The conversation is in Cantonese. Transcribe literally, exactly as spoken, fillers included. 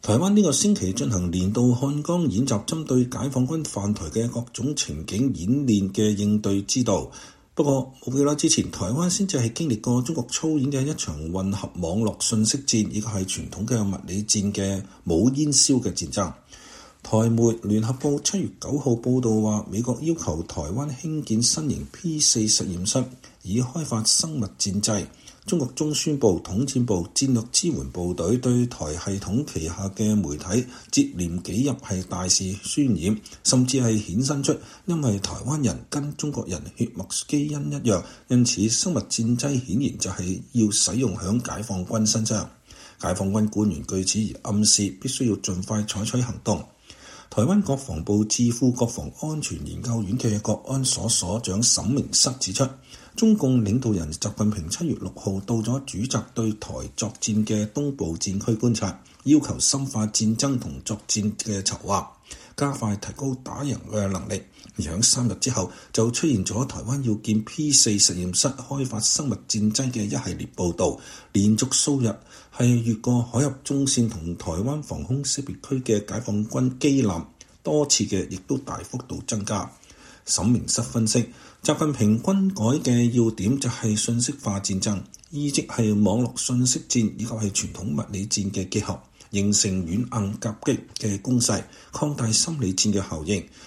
台灣呢個星期進行年度漢江演習，針對解放軍犯台嘅各種情景演練嘅應對之道。不過冇幾耐之前，台灣先至係經歷過中國操演嘅一場混合網絡信息戰，以及係傳統嘅物理戰嘅冇煙硝嘅戰爭。台媒聯合報七月九號報導話，美國要求台灣興建新型 P 四實驗室，以開發生物戰劑。中國中宣部統戰部戰略支援部隊對台系統旗下嘅媒體接連幾日係大肆渲染，甚至係衍生出因為台灣人跟中國人血脈基因一樣，因此生物戰劑顯然就係要使用響解放軍身上。解放軍官員據此而暗示必須要盡快採取行動。台灣國防部智庫國防安全研究院嘅國安所所長沈明室指出，中共領導人習近平七月六號到咗主責對台作戰嘅東部戰區觀察，要求深化戰爭同作戰嘅籌劃，加快提高打贏嘅能力。而喺三日之後就出現咗台灣要建 P 四實驗室開發生物戰劑嘅一系列報導，連續數日係越過海峽中線同台灣防空識別區嘅解放軍機艦，多次嘅亦都大幅度增加。沈明室分析，習近平軍改嘅要點就係信息化戰爭，意即係網絡信息戰以及係傳統物理戰嘅結合，形成軟硬夾擊嘅攻勢，擴大心理戰嘅效應，